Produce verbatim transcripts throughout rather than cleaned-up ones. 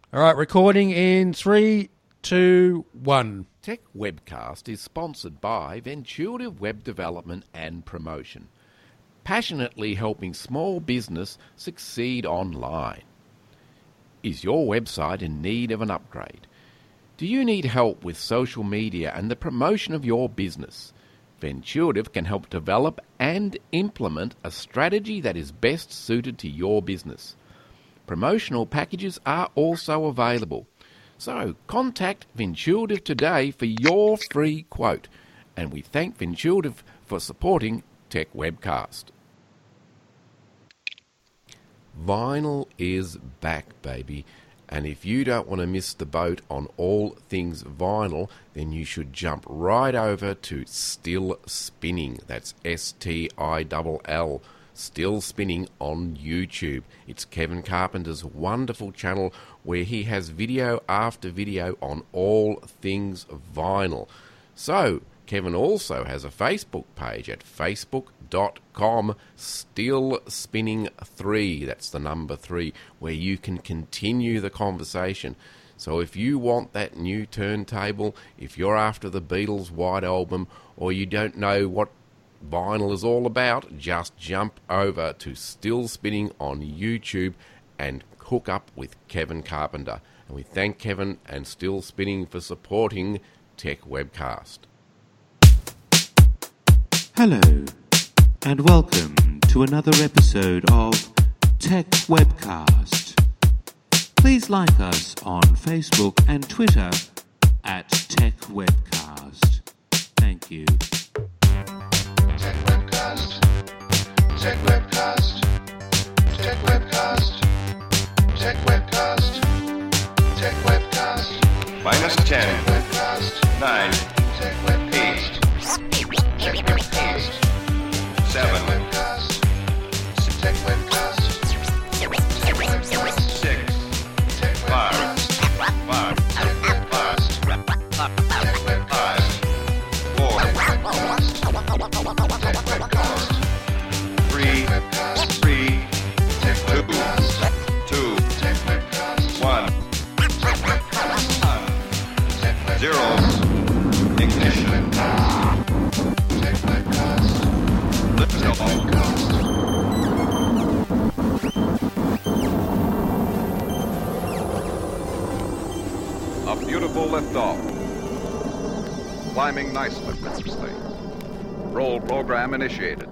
All right, recording in three, two, one. Tech Webcast is sponsored by Ventuative Web Development and Promotion, passionately helping small business succeed online. Is your website in need of an upgrade? Do you need help with social media and the promotion of your business? Ventuative can help develop and implement a strategy that is best suited to your business. Promotional packages are also available. So contact Ventuative today for your free quote. And we thank Ventuative for supporting Tech Webcast. Vinyl is back, baby. And if you don't want to miss the boat on all things vinyl, then you should jump right over to Still Spinning. That's S T I L L. Still Spinning on YouTube. It's Kevin Carpenter's wonderful channel where he has video after video on all things vinyl. So, Kevin also has a Facebook page at facebook.com Still Spinning three. That's the number three, where you can continue the conversation. So if you want that new turntable, if you're after the Beatles' White Album, or you don't know what vinyl is all about, just jump over to Still Spinning on YouTube and hook up with Kevin Carpenter. And we thank Kevin and Still Spinning for supporting Tech Webcast. Hello, and welcome to another episode of Tech Webcast. Please like us on Facebook and Twitter at Tech Webcast. Thank you. Tech Webcast. Tech Webcast. Tech Webcast. Tech Webcast. Tech Webcast. Minus ten. Tech Webcast. Nine. Tech Webcast. Tech Webcast. Seven. Webcast. Tech Webcast. Tech Webcast. Six. Tech Five. Webcast. Five. Tech Webcast. Tech Webcast. Four. Tech Webcast. Three. Webcast. Three. Tech Two. Webcast. Two. Tech Webcast. One. Tech Webcast. Tech Webcast. Zero. Ignition. Tech Webcast. Lift Tech off. Webcast. A beautiful liftoff. Climbing nicely. Roll program initiated.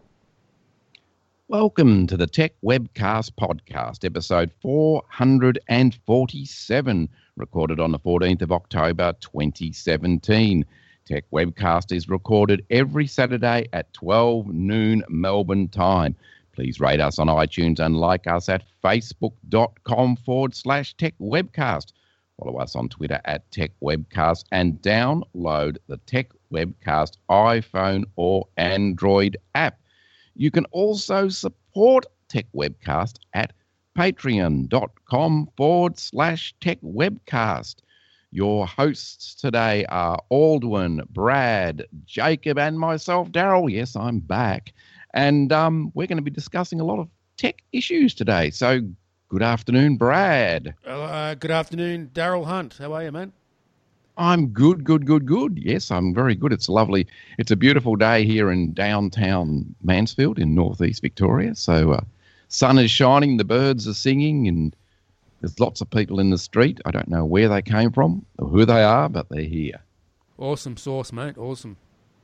Welcome to the Tech Webcast podcast, episode four hundred forty-seven, recorded on the fourteenth of October, twenty seventeen. Tech Webcast is recorded every Saturday at twelve noon Melbourne time. Please rate us on iTunes and like us at facebook.com forward slash Tech Webcast. Follow us on Twitter at Tech Webcast and download the Tech Webcast iPhone or Android app. You can also support Tech Webcast at patreon.com forward slash Tech Webcast. Your hosts today are Aldwin, Brad, Jacob, and myself, Daryl. Yes, I'm back. And um, we're going to be discussing a lot of tech issues today. So good afternoon, Brad. Uh, good afternoon, Daryl Hunt. How are you, man? I'm good, good, good, good. Yes, I'm very good. It's lovely. It's a beautiful day here in downtown Mansfield in northeast Victoria. So uh, sun is shining, the birds are singing, and there's lots of people in the street. I don't know where they came from or who they are, but they're here. Awesome sauce, mate. Awesome.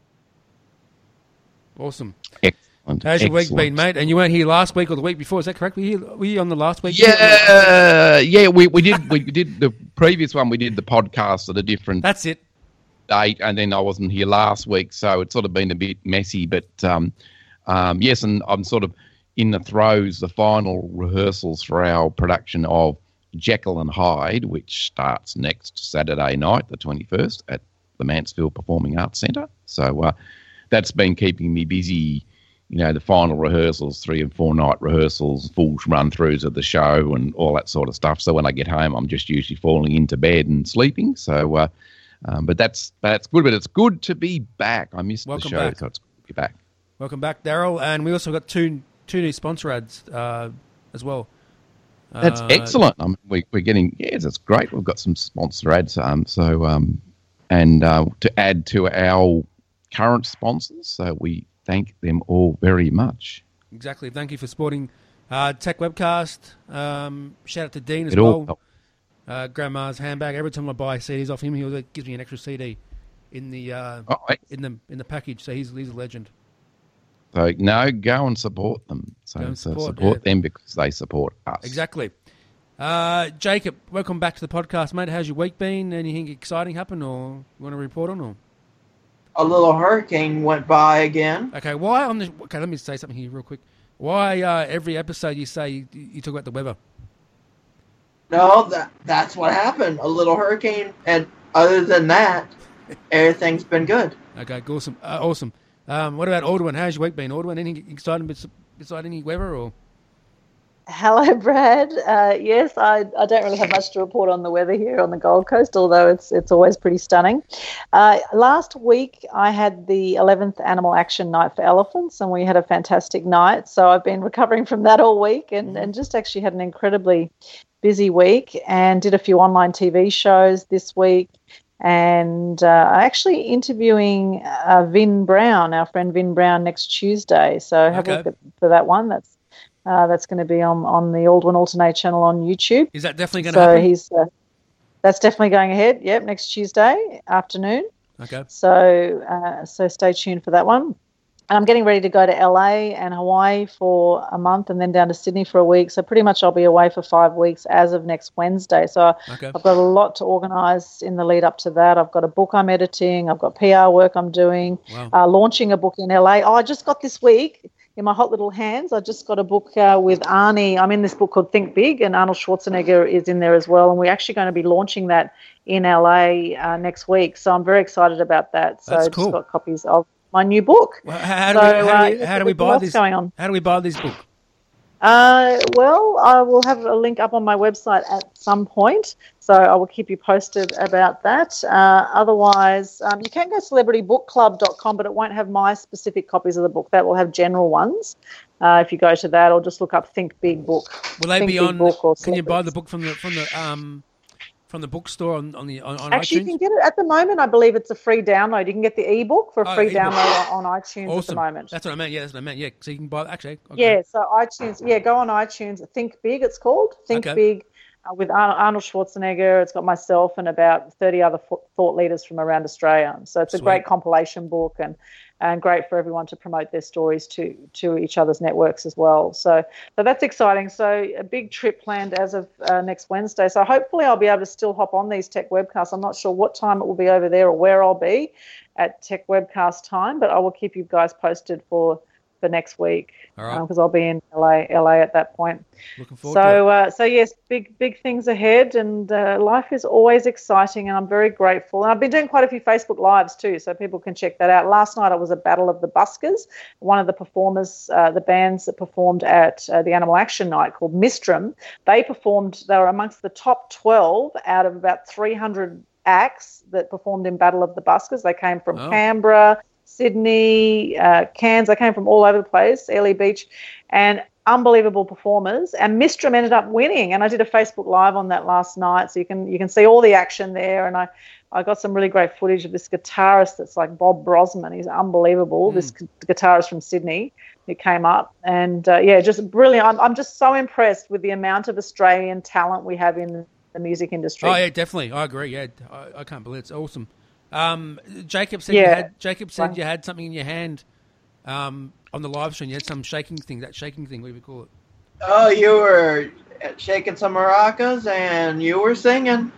Awesome. Excellent. How's your excellent. week been, mate? And you weren't here last week or the week before. Is that correct? Were you, were you on the last week? Yeah, yeah. We, we did we did the previous one. We did the podcast at a different That's it. date, and then I wasn't here last week, so it's sort of been a bit messy. But um, um, yes, and I'm sort of in the throes, the final rehearsals for our production of Jekyll and Hyde, which starts next Saturday night, the twenty-first, at the Mansfield Performing Arts Centre. So uh, that's been keeping me busy. You know, the final rehearsals, three and four night rehearsals, full run-throughs of the show and all that sort of stuff. So when I get home, I'm just usually falling into bed and sleeping. So, uh, um, but that's that's good. But it's good to be back. I missed Welcome the show, back. so it's good to be back. Welcome back, Daryl. And we also got two two new sponsor ads uh, as well. That's Uh, excellent. I mean, we, we're getting, yes, that's great. We've got some sponsor ads. Um, so, um, and uh, to add to our current sponsors, so we thank them all very much. Exactly. Thank you for supporting uh, Tech Webcast. Um, shout out to Dean as It all well. helps. Uh, Grandma's handbag. Every time I buy C Ds off him, he always gives me an extra C D in the uh, Oh, ex- in the in the package. So he's he's a legend. so, no, go and support them. So, Go and so support, support, yeah. them because they support us. Exactly. Uh, Jacob, welcome back to the podcast, mate. How's your week been? Anything exciting happen, or you want to report on? Or A little hurricane went by again. okay, why on the? Okay, let me say something here real quick. Why uh, every episode you say you, you talk about the weather? No, that that's what happened. A little hurricane, and other than that, everything's been good. Okay, awesome, uh, awesome. Um, what about Aldwin? How's your week been, Aldwin? Anything exciting bes- beside any weather or? Hello, Brad. Uh, yes, I, I don't really have much to report on the weather here on the Gold Coast, although it's it's always pretty stunning. Uh, last week, I had the eleventh Animal Action Night for Elephants, and we had a fantastic night. So I've been recovering from that all week and, and just actually had an incredibly busy week and did a few online T V shows this week. And uh, I'm actually interviewing uh, Vin Brown, our friend Vin Brown, next Tuesday. So have Okay. a look at, for that one. That's Uh, that's going to be on, on the Aldwin Alternate channel on YouTube. Is that definitely going to So happen? he's uh, that's definitely going ahead. Yep, next Tuesday afternoon. Okay. So uh, so stay tuned for that one. I'm getting ready to go to L A and Hawaii for a month and then down to Sydney for a week. So pretty much I'll be away for five weeks as of next Wednesday. So Okay. I've got a lot to organise in the lead up to that. I've got a book I'm editing. I've got P R work I'm doing. Wow. Uh, launching a book in L A. Oh, I just got this week in my hot little hands. I just got a book uh, with Arnie. I'm in this book called Think Big, and Arnold Schwarzenegger is in there as well. And we're actually going to be launching that in L A uh, next week. So I'm very excited about that. So That's I cool. just got copies of my new book. Well, how, how do So, we, how do uh, we, yeah, how do we there's buy lots this? going on. How do we buy this book? Uh, well, I will have a link up on my website at some point, so I will keep you posted about that. Uh, otherwise, um, you can go to celebrity book club dot com, but it won't have my specific copies of the book. That will have general ones. Uh, if you go to that, or just look up Think Big Book. Will they Think be Big on? Book or Can you buy the Celebrities. book from the from the um from the bookstore on on the on, on Actually, iTunes? you can get it at the moment. I believe it's a free download. You can get the ebook for a Oh, free ebook. download on on iTunes Awesome. at the moment. That's what I meant. Yeah, that's what I meant. Yeah, so you can buy actually. Okay. Yeah, so iTunes. Yeah, go on iTunes. Think Big, it's called. Think Okay. Big uh, with Ar- Arnold Schwarzenegger. It's got myself and about thirty other fo- thought leaders from around Australia. So it's a Sweet. great compilation book and and great for everyone to promote their stories to to each other's networks as well. So, so that's exciting. So a big trip planned as of uh, next Wednesday. So hopefully I'll be able to still hop on these tech webcasts. I'm not sure what time it will be over there or where I'll be at tech webcast time, but I will keep you guys posted for for next week All right. because I'll be in L A, L A at that point. Looking forward to it. So, uh, so yes, big, big things ahead, and uh, life is always exciting, and I'm very grateful. And I've been doing quite a few Facebook Lives too, so people can check that out. Last night I was at Battle of the Buskers. One of the performers, uh, the bands that performed at uh, the Animal Action Night called Mistrum, they performed. They were amongst the top twelve out of about three hundred acts that performed in Battle of the Buskers. They came from Oh. Canberra, Sydney, uh, Cairns. They came from all over the place, Airlie Beach, and unbelievable performers. And Mistrum ended up winning, and I did a Facebook Live on that last night, so you can you can see all the action there. And I, I got some really great footage of this guitarist that's like Bob Brosman. He's unbelievable. Mm. This gu- guitarist from Sydney who came up, and uh, yeah, just brilliant. I'm I'm just so impressed with the amount of Australian talent we have in the music industry. Oh yeah, definitely. I agree. Yeah, I, I can't believe it. It's awesome. Um, Jacob said Yeah. you had. Jacob said Right. you had something in your hand. Um, on the live stream, you had some shaking thing. That shaking thing, what do we call it? Oh, you were shaking some maracas and you were singing.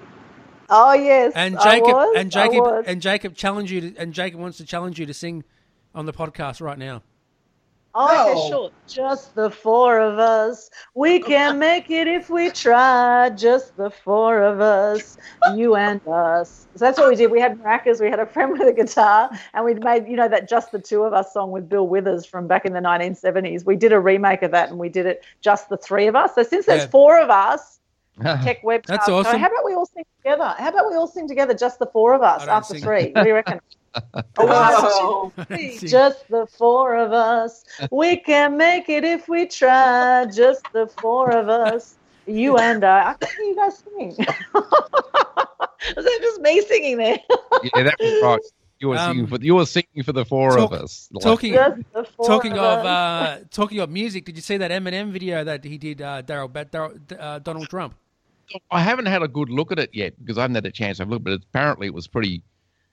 Oh yes, And I Jacob was, and I Jacob was. and Jacob challenged you to, and Jacob wants to challenge you to sing on the podcast right now. Oh, okay, No. sure. Just the four of us. We can make it if we try. Just the four of us, you and us. So that's what we did. We had maracas. We had a friend with a guitar, and we made, you know, that Just the Two of Us song with Bill Withers from back in the nineteen seventies. We did a remake of that, and we did it just the three of us. So since there's Yeah. four of us, Tech Webcast. That's So awesome. how about we all sing together? How about we all sing together, just the four of us, I don't after sing. three? What do you reckon? Whoa. See. Just the four of us. We can make it if we try. Just the four of us. You and I. I can hear you guys singing. Was that just me singing there? Yeah, that was right. You were Um, singing for you were singing for the four talk- of us. Like, Talking Just the four talking of us. uh, talking of music, did you see that Eminem video that he did? Uh, Daryl, Daryl uh, Donald Trump. I haven't had a good look at it yet because I haven't had a chance to look, but apparently it was pretty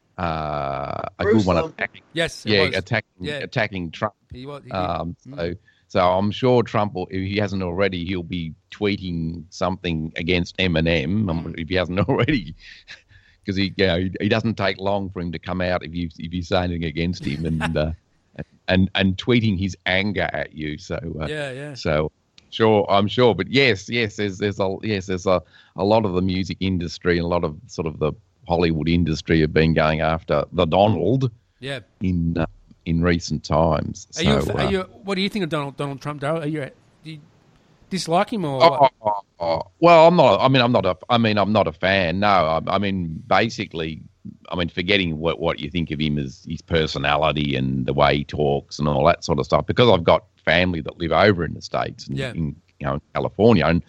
uh, a good one Gruesome. attacking. Yes, it Yeah, was. attacking Yeah. attacking Trump. He was. He did. Um, Mm. so, so I'm sure Trump, will, if he hasn't already, he'll be tweeting something against Eminem. um, Mm. If he hasn't already, because he, you know, he, he doesn't take long for him to come out if you if you say anything against him and uh, and and tweeting his anger at you. So uh, yeah, yeah. so sure, I'm sure, but yes, yes, there's there's a yes, there's a, a lot of the music industry and a lot of sort of the Hollywood industry have been going after the Donald Yeah. in uh, in recent times. Are So, you, a fa- uh, are you? What do you think of Donald Donald Trump, Daryl? Are you? Do you dislike him or? Oh, what? oh, oh, well, I'm not. I mean, I'm not a. I mean, I'm not a fan. No, I, I mean, basically, I mean, forgetting what what you think of him as his personality and the way he talks and all that sort of stuff. Because I've got family that live over in the States and Yeah. in you know in California, and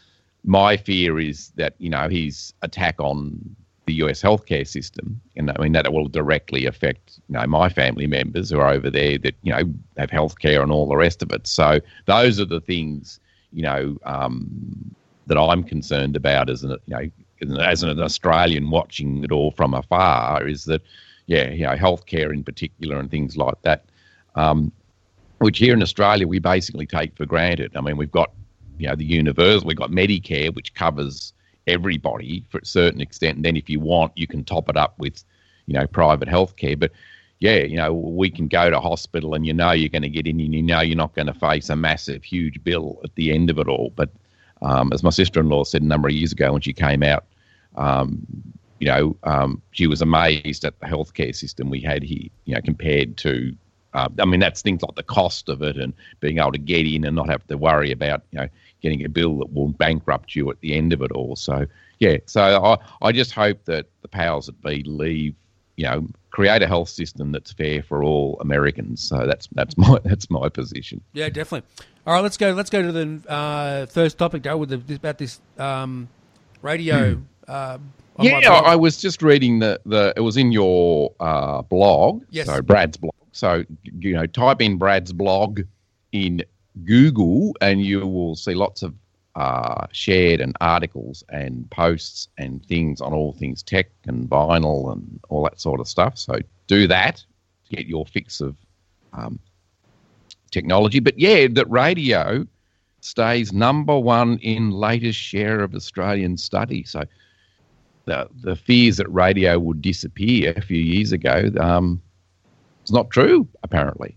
my fear is that you know his attack on the U S healthcare system, and I mean that it will directly affect you know my family members who are over there that you know have healthcare and all the rest of it. So those are the things you know um, that I'm concerned about as an you know as an Australian watching it all from afar. Is that yeah you know healthcare in particular and things like that, um, which here in Australia we basically take for granted. I mean we've got you know the universal, we've got Medicare which covers everybody for a certain extent, and then if you want you can top it up with you know private healthcare. But yeah you know we can go to hospital and you know you're going to get in and you know you're not going to face a massive huge bill at the end of it all. But um, as my sister-in-law said a number of years ago when she came out, um, you know um, she was amazed at the healthcare system we had here, you know compared to uh, I mean that's things like the cost of it and being able to get in and not have to worry about you know getting a bill that will bankrupt you at the end of it all. So, yeah, so I, I just hope that the powers that be leave, you know, create a health system that's fair for all Americans. So that's that's my that's my position. Yeah, definitely. All right, let's go. Let's go to the uh, first topic, Daryl, with the, about this um, radio. uh, on my Yeah, blog. I was just reading the, the it was in your uh, blog, Yes. so Brad's blog. So, you know, type in Brad's blog in Google and you will see lots of uh, shared and articles and posts and things on all things tech and vinyl and all that sort of stuff. So do that to get your fix of um, technology. But yeah, that radio stays number one in latest share of Australian study. So the the fears that radio would disappear a few years ago, um, it's not true, apparently.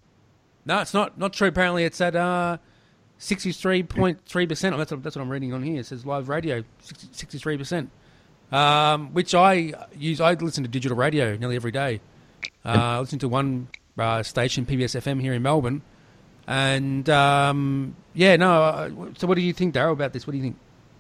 No, it's not not true. Apparently, it's at uh, sixty-three point three percent. That's what, that's what I'm reading on here. It says live radio, sixty-three percent, um, which I use. I listen to digital radio nearly every day. Uh, I listen to one uh, station, P B S F M here in Melbourne. And, um, yeah, no, uh, so what do you think, Daryl, about this? What do you think?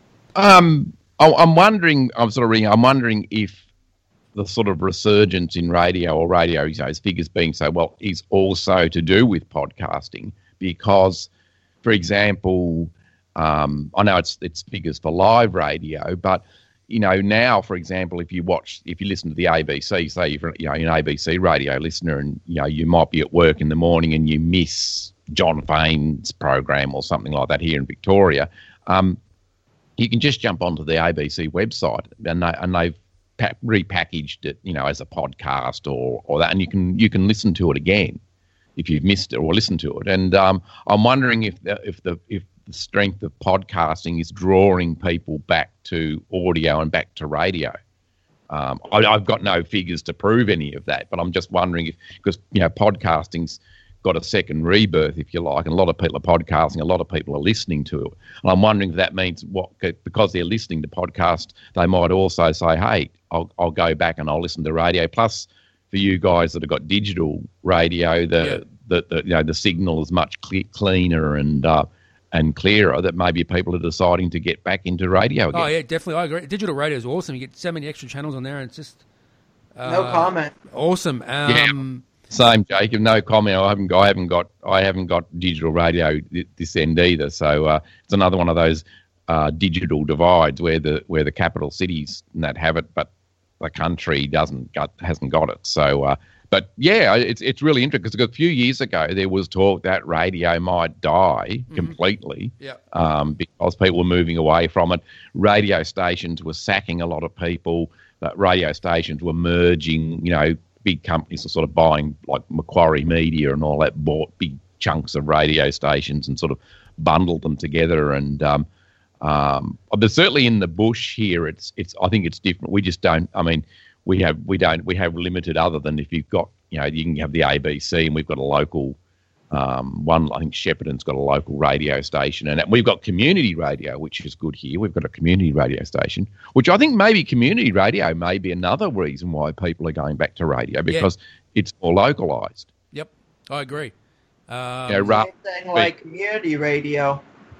Um, I, I'm wondering, I'm sort of reading, I'm wondering if the sort of resurgence in radio or radio, you know, as figures being so well, is also to do with podcasting because, for example, um, I know it's it's figures for live radio, but you know now, for example, if you watch, if you listen to the A B C, say you're you know you're an A B C radio listener, and you know you might be at work in the morning and you miss John Fane's program or something like that here in Victoria, um, you can just jump onto the A B C website and they and they've pa- repackaged it, you know, as a podcast or or that, and you can you can listen to it again if you've missed it or listen to it. And um, I'm wondering if the, if the if the strength of podcasting is drawing people back to audio and back to radio. Um, I, I've got no figures to prove any of that, but I'm just wondering if, because you know, podcasting's got a second rebirth, if you like, and a lot of people are podcasting, a lot of people are listening to it. And I'm wondering if that means what, because they're listening to podcast, they might also say, hey, I'll, I'll go back and I'll listen to radio. Plus, for you guys that have got digital radio, the Yeah. the, the you know the signal is much cle- cleaner and uh, and clearer. That maybe people are deciding to get back into radio again. Oh, yeah, definitely. I agree. Digital radio is awesome. You get so many extra channels on there, and it's just uh, No comment. awesome. Um, Same, Jacob. No comment. I haven't. I haven't got. I haven't got digital radio th- this end either. So uh, it's another one of those uh, digital divides where the where the capital cities and that have it, but the country doesn't got hasn't got it. So, uh, but yeah, it's it's really interesting because a few years ago there was talk that radio might die Mm-hmm. completely, Yeah. um, because people were moving away from it. Radio stations were sacking a lot of people. That radio stations were merging. You know, big companies were sort of buying, like Macquarie Media and all that, bought big chunks of radio stations and sort of bundled them together. And um, um, but certainly in the bush here, it's it's. I think it's different. We just don't. I mean, we have we don't we have limited other than if you've got, you know, you can have the A B C and we've got a local. Um, one, I think Shepparton's got a local radio station, and we've got community radio, which is good here. We've got a community radio station, which I think maybe community radio may be another reason why people are going back to radio, because it's more localised. Yep, I agree. Um, Yeah, ra- Same thing like community radio.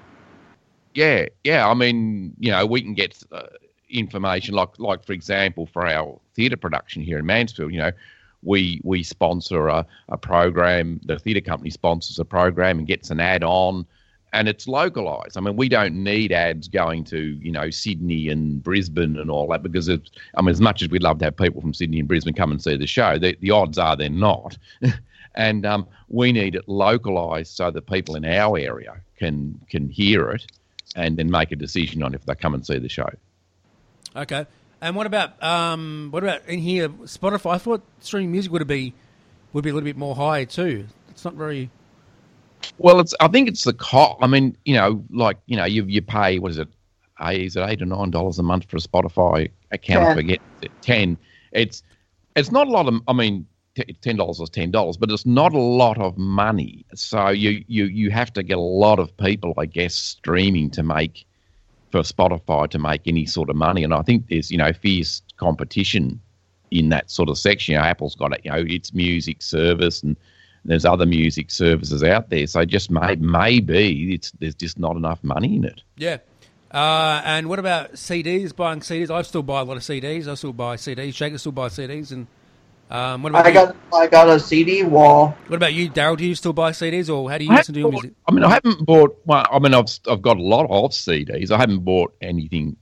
Yeah, yeah. I mean, you know, we can get uh, information like, like for example, for our theatre production here in Mansfield, you know, we we sponsor a, a program. The theatre company sponsors a program and gets an ad on, and it's localised. I mean, we don't need ads going to, you know, Sydney and Brisbane and all that, because it's, I mean, as much as we'd love to have people from Sydney and Brisbane come and see the show, the, the odds are they're not. And um, we need it localised so that people in our area can can hear it and then make a decision on if they come and see the show. Okay. And what about um, what about in here Spotify? I thought streaming music would be would be a little bit more high too. It's not very. Well, it's. I think it's the cost. I mean, you know, like you know, you you pay, what is it? Is it eight or nine dollars a month for a Spotify account? Ten. Forget it, ten. It's it's not a lot of. I mean, t- ten dollars is ten dollars, but it's not a lot of money. So you you you have to get a lot of people, I guess, streaming to make. For Spotify to make any sort of money, and I think there's, you know, fierce competition in that sort of section. You know, Apple's got it, you know, its music service, and there's other music services out there. So just may, maybe it's there's just not enough money in it. Yeah. Uh, and what about C Ds? Buying C Ds? I still buy a lot of C Ds. I still buy C Ds. Shaker still buy C Ds. And um, what about I you? got I got a C D wall. What about you, Daryl? Do you still buy C Ds, or how do you I listen to your haven't music? bought- I mean, I haven't bought. Well, I mean, I've I've got a lot of C Ds. I haven't bought anything,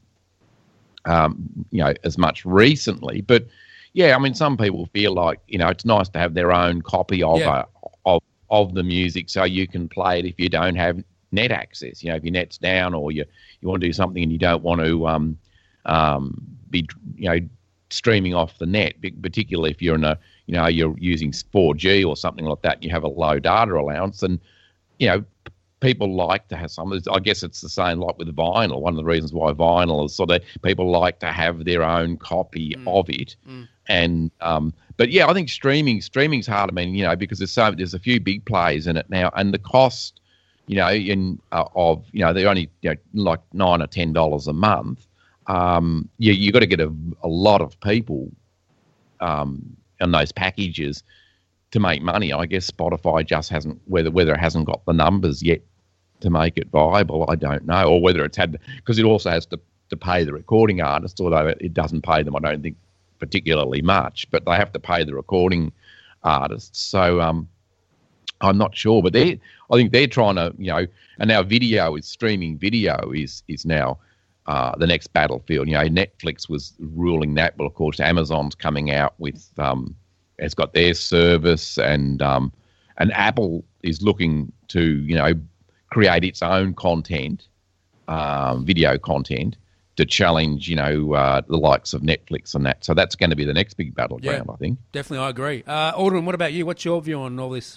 um, you know, as much recently. But yeah, I mean, some people feel like, you know, it's nice to have their own copy of Yeah. a, of of the music, so you can play it if you don't have net access. You know, if your net's down, or you you want to do something and you don't want to um um be, you know, streaming off the net, be- particularly if you're in a, you know, you're using four G or something like that, and you have a low data allowance, and you know, people like to have some of this. I guess it's the same like with vinyl. One of the reasons why vinyl is sort of, people like to have their own copy of it. Mm. And um, but yeah, I think streaming streaming's hard. I mean, you know, because there's so there's a few big players in it now, and the cost, you know, in uh, of you know, they're only, you know, like nine or ten dollars a month. Um, you you got to get a, a lot of people um, on those packages to make money. I guess Spotify just hasn't, whether whether it hasn't got the numbers yet to make it viable, I don't know, or whether it's had, because it also has to, to pay the recording artists, although it, it doesn't pay them, I don't think, particularly much, but they have to pay the recording artists. So um, I'm not sure, but they, I think they're trying to, you know, and now video is streaming video is is now uh, the next battlefield. You know, Netflix was ruling that, but of course Amazon's coming out with, um, it's got their service, and um, and Apple is looking to, you know, create its own content, um, video content, to challenge, you know, uh, the likes of Netflix and that. So that's going to be the next big battleground, Yeah. I think. Definitely, I agree. Uh, Aldrin, what about you? What's your view on all this?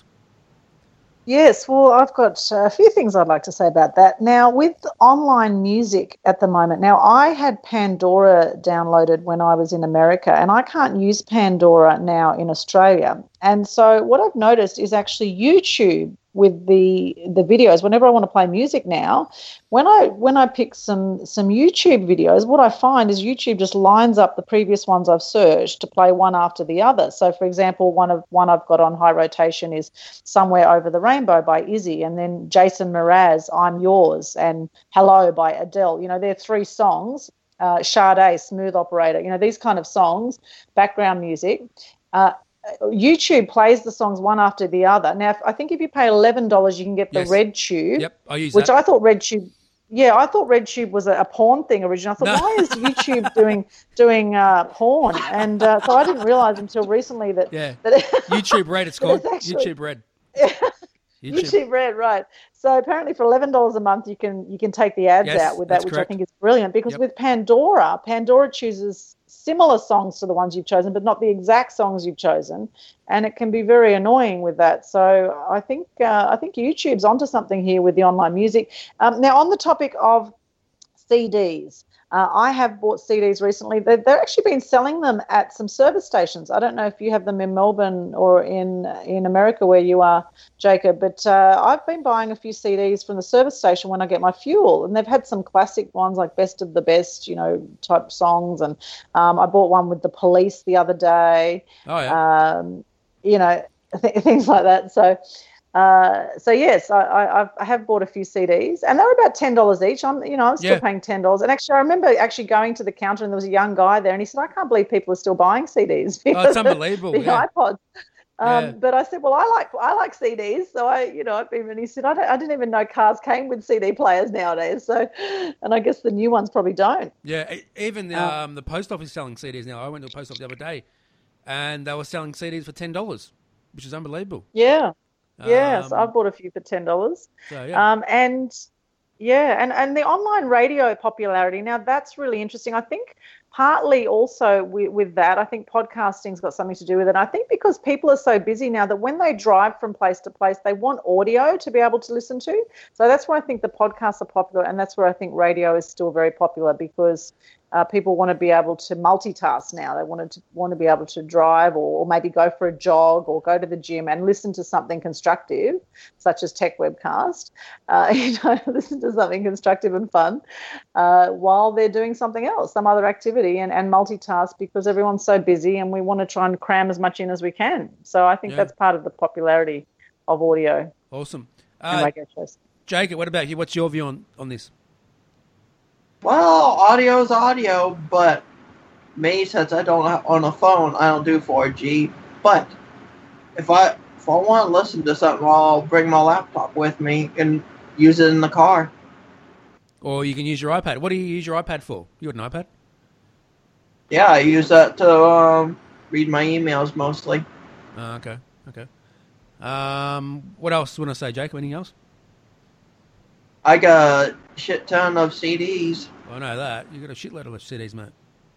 Yes, well, I've got a few things I'd like to say about that. Now, with online music at the moment, now I had Pandora downloaded when I was in America, and I can't use Pandora now in Australia. And so what I've noticed is actually YouTube with the the videos. Whenever I want to play music now, when I when I pick some some YouTube videos, what I find is YouTube just lines up the previous ones I've searched to play one after the other. So, for example, one of one I've got on high rotation is Somewhere Over the Rainbow by Izzy, and then Jason Mraz, I'm Yours, and Hello by Adele. You know, they're three songs. Uh, Sade, Smooth Operator. You know, these kind of songs, background music. Uh, YouTube plays the songs one after the other. Now, if, I think if you pay eleven dollars, you can get the Yes. Red Tube, Yep, I use which that. I thought Red Tube, Yeah, I thought RedTube was a, a porn thing originally. I thought, No. why is YouTube doing doing uh, porn? And uh, so I didn't realise until recently that Yeah. that YouTube Red, it's But called. it's actually- YouTube Red. YouTube. YouTube Red, right? So apparently, for eleven dollars a month, you can you can take the ads Yes, out with that, that's which correct. I think is brilliant. Because Yep. with Pandora, Pandora chooses similar songs to the ones you've chosen, but not the exact songs you've chosen, and it can be very annoying with that. So I think uh, I think YouTube's onto something here with the online music. Um, now, on the topic of C Ds. Uh, I have bought C Ds recently. They've, they've actually been selling them at some service stations. I don't know if you have them in Melbourne or in in America where you are, Jacob, but uh, I've been buying a few C Ds from the service station when I get my fuel, and they've had some classic ones like Best of the Best, you know, type songs. And um, I bought one with The Police the other day, Oh, yeah. um, you know, th- things like that. So. Uh, so yes, I, I, I've- I have bought a few C Ds, and they were about ten dollars each. I'm, you know, I'm still Yeah. paying ten dollars. And actually, I remember actually going to the counter, and there was a young guy there, and he said, "I can't believe people are still buying C Ds." Oh, it's unbelievable. the Yeah. iPods. Um, Yeah. But I said, "Well, I like I like C Ds, so I, you know, I've been." And he said, I, don't, "I didn't even know cars came with C D players nowadays." So, and I guess the new ones probably don't. Yeah, e- even the, Oh. um, the post office is selling C Ds now. I went to the post office the other day, and they were selling C Ds for ten dollars, which is unbelievable. Yeah. Yes, Um, I've bought a few for ten dollars. So, yeah. Um, and yeah, and, and the online radio popularity, now that's really interesting. I think partly also with, with that, I think podcasting's got something to do with it. I think because people are so busy now that when they drive from place to place, they want audio to be able to listen to. So that's why I think the podcasts are popular, and that's where I think radio is still very popular, because uh, people want to be able to multitask now. They wanted to want to be able to drive, or, or maybe go for a jog, or go to the gym and listen to something constructive, such as Tech Webcast. Uh, you know, listen to something constructive and fun uh, while they're doing something else, some other activity, and, and multitask, because everyone's so busy and we want to try and cram as much in as we can. So I think Yeah. that's part of the popularity of audio Awesome. and Uh, radio shows. Jacob, what about you? What's your view on, on this? Well, audio's audio, but me, since I don't have on a phone, I don't do four G. But if I if I want to listen to something, I'll bring my laptop with me and use it in the car. Or you can use your iPad. What do you use your iPad for? You got an iPad? Yeah, I use that to um, read my emails mostly. Oh, okay, okay. Um, what else do you want to say, Jacob? Anything else? I got a shit ton of C Ds. I know that. You got a shitload of C Ds, mate.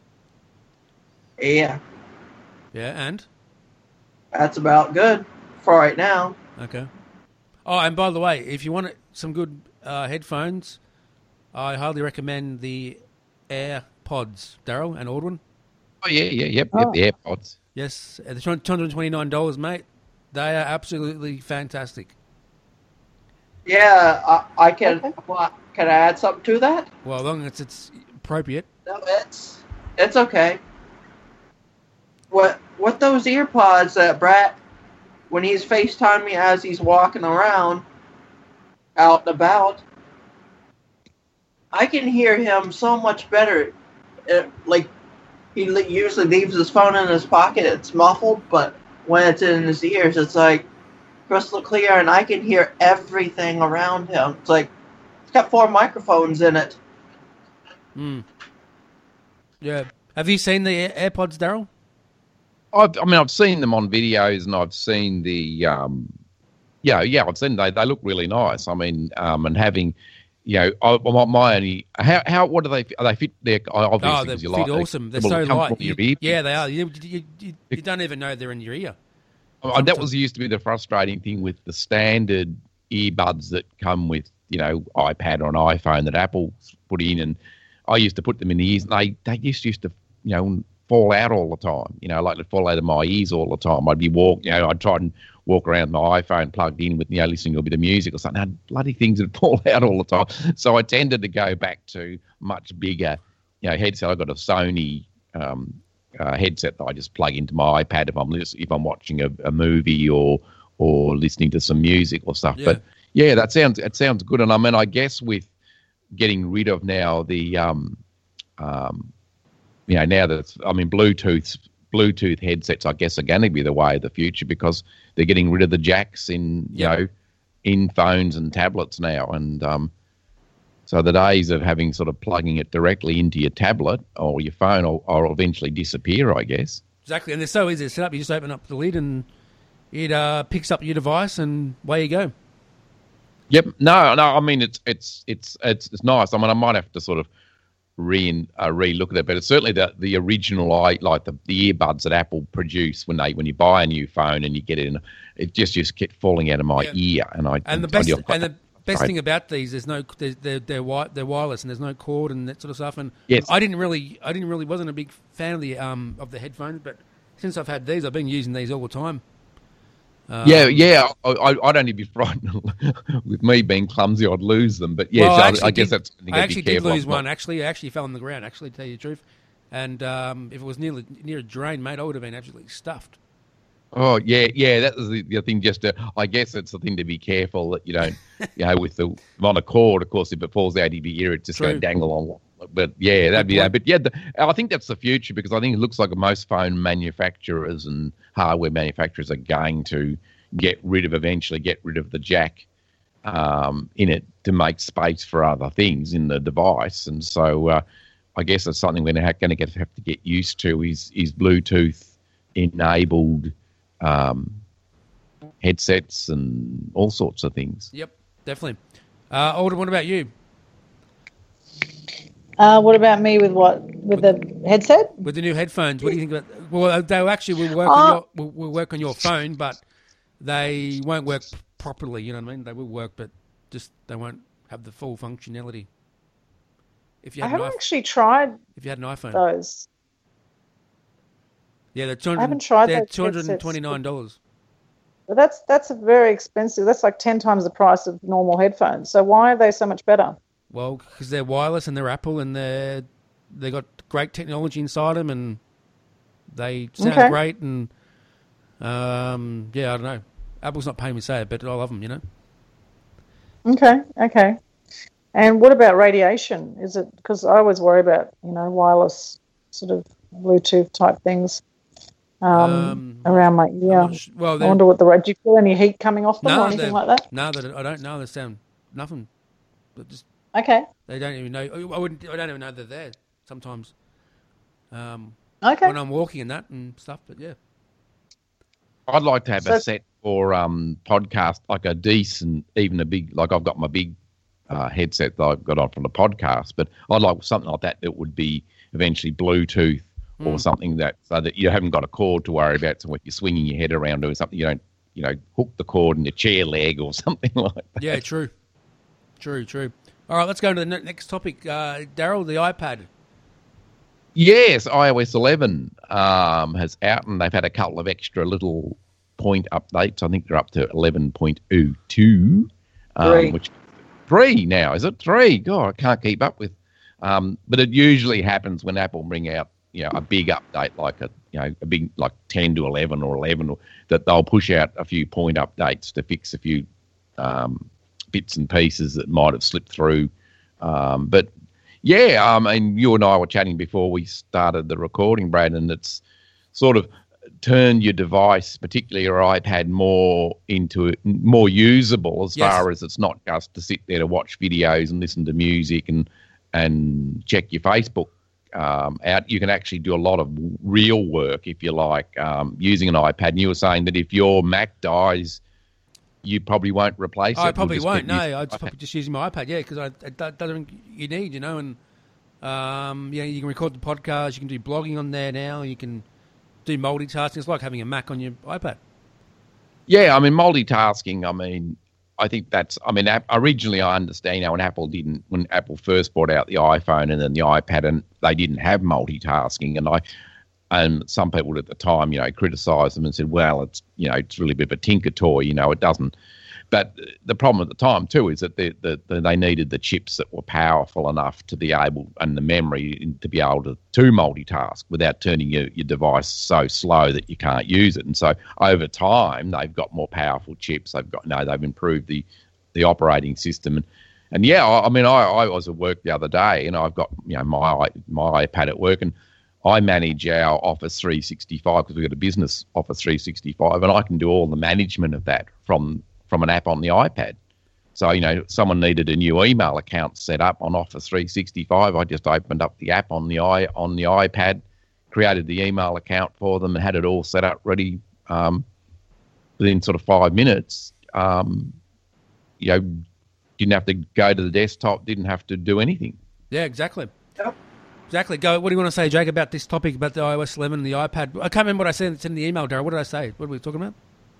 Yeah, Yeah, and? that's about good for right now. Okay. Oh, and by the way, if you want some good uh, headphones, I highly recommend the AirPods, Daryl and Aldwin. Oh yeah, yeah, yep, Oh. yep. The AirPods. Yes, at the two hundred twenty-nine dollars, mate. They are absolutely fantastic. Yeah, I, I can. Okay. What, can I add something to that? Well, as long as it's appropriate. No, it's it's okay. What what those ear pods that Brett, when he's FaceTime me as he's walking around, out and about, I can hear him so much better. It, like he li- usually leaves his phone in his pocket; it's muffled, but when it's in his ears, it's like crystal clear, and I can hear everything around him. It's like it's got four microphones in it. Mm. Yeah. Have you seen the Air- AirPods, Daryl? I've, I mean, I've seen them on videos, and I've seen the, um, yeah, yeah, I've seen they they look really nice. I mean, um, and having, you know, I, my, my only how how what do they are they fit? They're obviously Oh, they 'cause you fit like, awesome. They're well, so comfortable light. in your You- ear. yeah, they are. You, you, you, you don't even know they're in your ear. Oh, that was used to be the frustrating thing with the standard earbuds that come with, you know, iPad or an iPhone that Apple put in, and I used to put them in the ears, and they they just used to, you know, fall out all the time. You know, like they'd fall out of my ears all the time. I'd be walk, you know, I'd try and walk around my iPhone plugged in with, you know, listening to a bit of music or something. And bloody things would fall out all the time. So I tended to go back to much bigger, you know, headset. I've got a Sony um, uh, headset that I just plug into my iPad if I'm lis- if I'm watching a, a movie or or listening to some music or stuff. Yeah. But yeah, that sounds it sounds good. And I mean, I guess with getting rid of now the um, um, you know, now that I mean, Bluetooth Bluetooth headsets, I guess, are going to be the way of the future because they're getting rid of the jacks in, you Yep. know, in phones and tablets now, and um, So the days of having sort of plugging it directly into your tablet or your phone will, will eventually disappear, I guess. Exactly, and they're so easy to set up. You just open up the lid and it uh, picks up your device, and away you go. Yep. No, no. I mean, it's it's it's it's it's nice. I mean, I might have to sort of re uh, re-look at it, but it's certainly the the original I like the, the earbuds that Apple produce when they when you buy a new phone and you get it in. It just just kept falling out of my Yeah. ear, and I And the I best knew I've got and the that. best Right. thing about these, there's no they're they're they're, wi- they're wireless and there's no cord and that sort of stuff. And Yes. I didn't really I didn't really wasn't a big fan of the um of the headphones, but since I've had these, I've been using these all the time. Um, Yeah, yeah. I, I, I'd only be frightened with me being clumsy. I'd lose them, but yes, well, I, actually I guess did- that's something I to actually be did careful lose of. one. Actually, I actually fell on the ground. Actually, to tell you the truth, and um, if it was near near a drain, mate, I would have been absolutely stuffed. Oh yeah, yeah. That was the, the thing. Just to, I guess it's the thing to be careful that you don't, you know, with the on a cord. Of course, if it falls out of your ear, it's just going True. to dangle on. But yeah, that'd be Good that. But yeah, the, I think that's the future because I think it looks like most phone manufacturers and hardware manufacturers are going to get rid of eventually get rid of the jack um, in it to make space for other things in the device. And so uh, I guess that's something we're going to get have to get used to is is Bluetooth enabled um, headsets and all sorts of things. Yep, definitely. Uh, Alden, what about you? Uh, what about me with what? With the headset? With the new headphones, what do you think about? Well, they actually will work Oh. on your will, will work on your phone, but they won't work properly. You know what I mean? They will work, but just they won't have the full functionality. If you I had an haven't iPhone, actually tried if you had an iPhone, those. yeah, they're two I hundred. haven't tried They're those two hundred and twenty-nine dollars. But that's that's very expensive. That's like ten times the price of normal headphones. So why are they so much better? Well, because they're wireless and they're Apple and they're they got great technology inside them and they sound Okay. great and um, yeah, I don't know. Apple's not paying me to say it, but I love them. You know. Okay, okay. And what about radiation? Is it because I always worry about you know wireless sort of Bluetooth type things um, Um, around my I'm ear? not su- well, I they're- wonder what the do you feel any heat coming off them no, or anything they're- like that? No, that I don't know. They sound nothing. But just Okay, they don't even know. I wouldn't. I don't even know they're there sometimes. Um, okay. when I'm walking and that and stuff. But yeah, I'd like to have So- a set for um, podcast, like a decent, even a big, like I've got my big uh, headset that I've got on from the podcast, but I'd like something like that that would be eventually Bluetooth or Mm. something that, so that you haven't got a cord to worry about. So when you're swinging your head around doing something, you don't, you know, hook the cord in your chair leg or something like that. yeah, true, true, true. All right, let's go to the ne- next topic. Uh, Daryl, the iPad. Yes, iOS eleven um, has out, and they've had a couple of extra little point updates. I think they're up to eleven point oh two, Three. um, which three now is it three? God, I can't keep up with. Um, but it usually happens when Apple bring out, you know, a big update like a, you know, a big like ten to eleven or eleven, or that they'll push out a few point updates to fix a few um, bits and pieces that might have slipped through. Um, but yeah, I mean, you and I were chatting before we started the recording, Brad, and it's sort of turned your device, particularly your iPad, more into more usable as Yes. far as it's not just to sit there to watch videos and listen to music and and check your Facebook um, out. You can actually do a lot of real work, if you like, um, using an iPad. And you were saying that if your Mac dies, you probably won't replace it. I You'll probably just won't. keep No, using I the just iPad. probably just using my iPad. Yeah, because I it, that doesn't you need, you know, and um, yeah, you can record the podcast. You can do blogging on there now. You can do multitasking. It's like having a Mac on your iPad. Yeah, I mean, multitasking, I mean, I think that's, I mean, app- originally I understand now when Apple didn't, when Apple first brought out the iPhone and then the iPad, and they didn't have multitasking. And I, and some people at the time, you know, criticised them and said, well, it's, you know, it's really a bit of a tinker toy, you know, it doesn't. But the problem at the time, too, is that they, the, the, they needed the chips that were powerful enough to be able, and the memory to be able to, to multitask without turning your, your device so slow that you can't use it. And so over time, they've got more powerful chips. They've got, no, they've improved the, the operating system. And, and yeah, I, I mean, I, I was at work the other day and I've got, you know, my, my iPad at work, and I manage our Office three sixty-five because we've got a business Office three sixty-five, and I can do all the management of that from from an app on the iPad. So, you know, someone needed a new email account set up on Office three sixty-five. I just opened up the app on the i on the iPad, created the email account for them, and had it all set up ready um, within sort of five minutes. Um, you know, didn't have to go to the desktop, didn't have to do anything. Yeah, exactly. Yep. Exactly. Go. What do you want to say, Jake, about this topic, about the iOS eleven and the iPad? I can't remember what I said in the email, Darryl. What did I say? What were we talking about?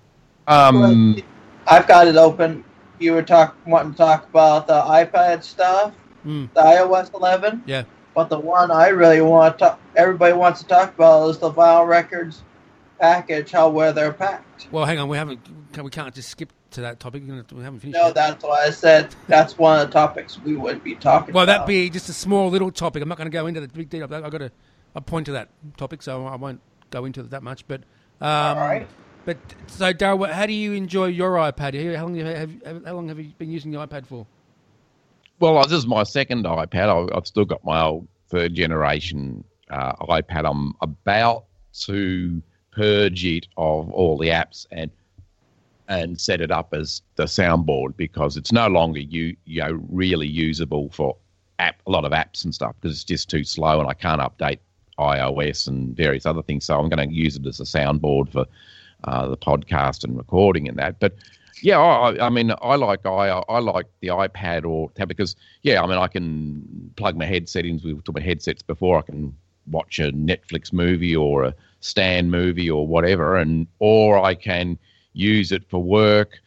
Um, I've got it open. You were talk, wanting to talk about the iPad stuff, Mm. the iOS eleven. Yeah. But the one I really want to talk, everybody wants to talk about is the Vinyl Records package, how where they're packed. Well, hang on. We haven't. We can't just skip to that topic. We haven't finished. No, yet. that's why I said that's one of the topics we would be talking Well, about. that'd be just a small little topic. I'm not going to go into the big detail. I've got a, a point to that topic, so I won't go into it that much. But, um, All right. But so, Darryl, how do you enjoy your iPad? How long have, have how long have you been using the iPad for? Well, this is my second iPad. I- I've still got my old third generation uh, iPad. I'm about to purge it of all the apps and and set it up as the soundboard because it's no longer you you know really usable for app a lot of apps and stuff because it's just too slow and I can't update iOS and various other things. So I'm going to use it as a soundboard for uh, the podcast and recording and that. But yeah, I, I mean, I like I I like the iPad or tab because yeah, I mean, I can plug my headset in. We were talking about headsets before. I can watch a Netflix movie or a Stan movie or whatever, and or I can use it for work,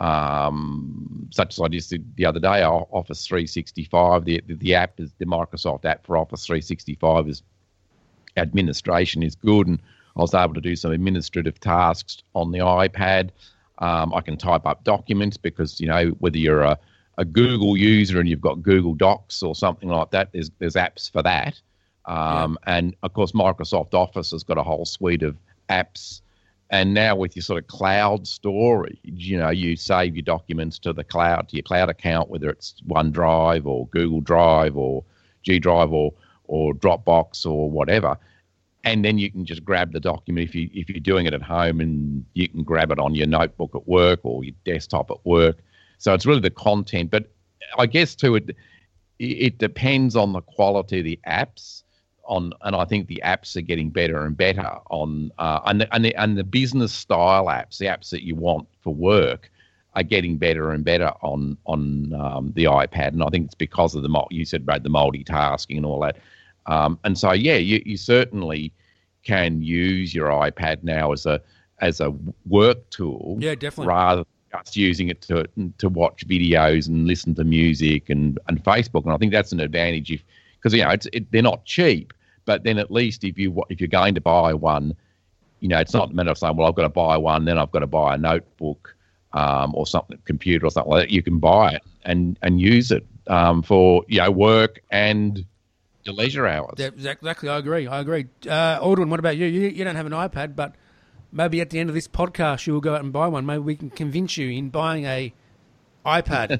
um, such as I just did the other day. Office three sixty-five, the the app is the Microsoft app for Office three sixty-five is administration is good, and I was able to do some administrative tasks on the iPad. Um, I can type up documents because, you know, whether you're a, a Google user and you've got Google Docs or something like that, there's there's apps for that. Um, yeah. And, of course, Microsoft Office has got a whole suite of apps. And now with your sort of cloud storage, you know, you save your documents to the cloud, to your cloud account, whether it's OneDrive or Google Drive or G Drive or, or Dropbox or whatever. And then you can just grab the document if you if you're doing it at home, and you can grab it on your notebook at work or your desktop at work. So it's really the content, but I guess too it it depends on the quality of the apps. On and I think the apps are getting better and better on uh, and the, and the and the business style apps, the apps that you want for work, are getting better and better on on um, the iPad. And I think it's because of the you said Brad the multitasking and all that. Um, and so, yeah, you, you certainly can use your iPad now as a as a work tool, yeah, definitely, rather than just using it to to watch videos and listen to music and, and Facebook. And I think that's an advantage if because you know it's it, they're not cheap, but then at least if you if you're going to buy one, you know, it's not a matter of saying, well, I've got to buy one, then I've got to buy a notebook um, or something, computer or something like that. You can buy it and and use it um, for you know work and your leisure hours. Yeah, exactly. I agree. I agree. Uh, Aldwin, what about you? you? You don't have an iPad, but maybe at the end of this podcast, you will go out and buy one. Maybe we can convince you in buying a iPad.